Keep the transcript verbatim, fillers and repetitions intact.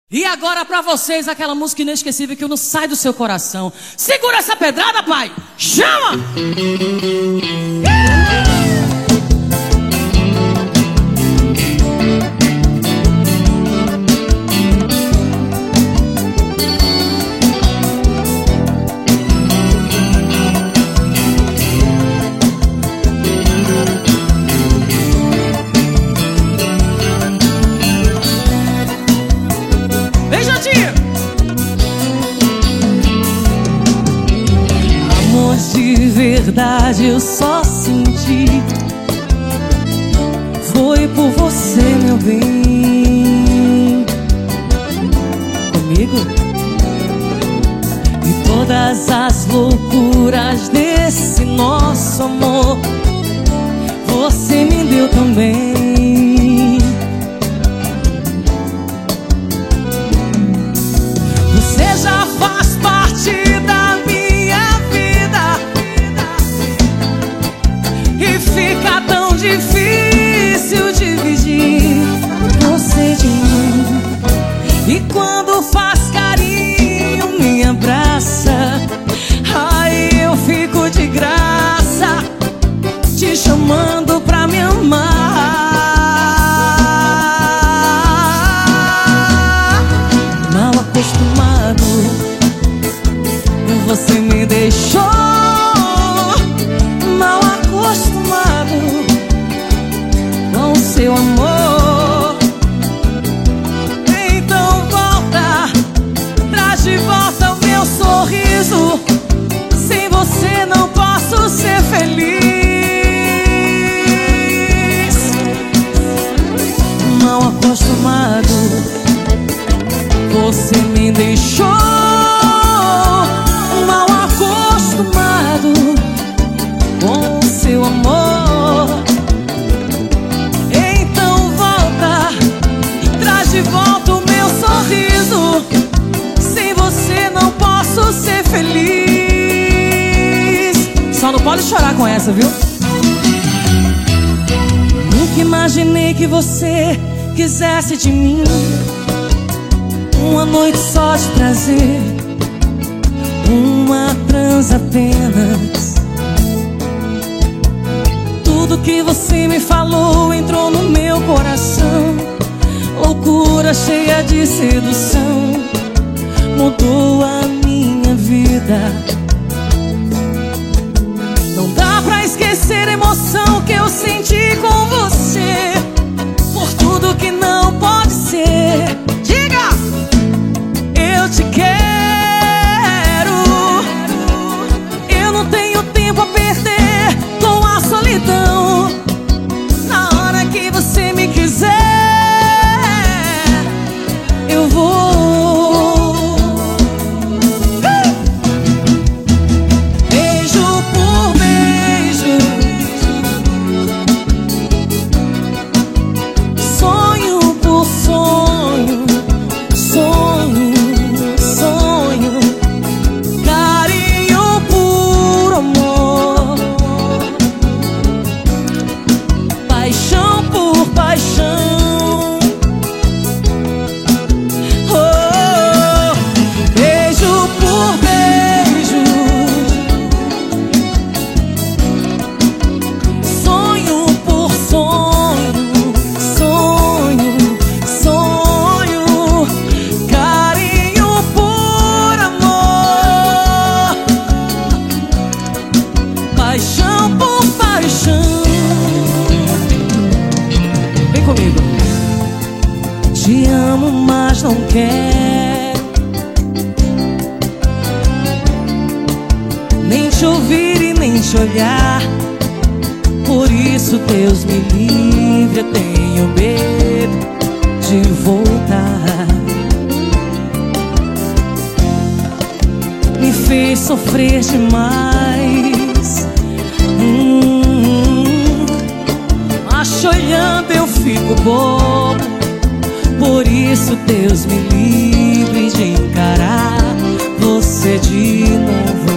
E agora pra vocês aquela música inesquecível que não sai do seu coração. Segura essa pedrada, pai! Chama! Amor de verdade eu só senti, foi por você, meu bem. Comigo? E todas as loucuras desse nosso amor você me deu também. Você já faz parte da minha vida e fica tão difícil dividir você de mim. E quando faz carinho, me abraça, aí eu fico de graça te chamando pra me amar. Mal acostumado, você me deixou. Mal acostumado com seu amor. Então volta, traz de volta o meu sorriso. Sem você não posso ser feliz. Mal acostumado, você me deixou. Mal acostumado com seu amor. Então volta e traz de volta o meu sorriso. Sem você não posso ser feliz. Só não pode chorar com essa, viu? Nunca imaginei que você quisesse de mim uma noite só de prazer, uma transa apenas. Tudo que você me falou entrou no meu coração. Loucura cheia de sedução mudou a minha vida. Não dá pra esquecer a emoção que eu senti com você. Por tudo que não pode ser, diga! Eu te quero. Eu não tenho tempo a perder com a solidão. Na hora que você me quiser, eu vou. Beijo por beijo, sonho por sonho, sonho, sonho, carinho por amor, paixão por paixão. Oh, beijo por beijo, sonho por sonho, sonho, sonho, carinho por amor, paixão por paixão. Vem comigo. Te amo, mas não quero nem te ouvir e nem te olhar. Por isso, Deus me livre, eu tenho medo de voltar. Me fez sofrer demais, hum, mas te olhando eu fico bobo. Por isso, Deus me livre de encarar você de novo.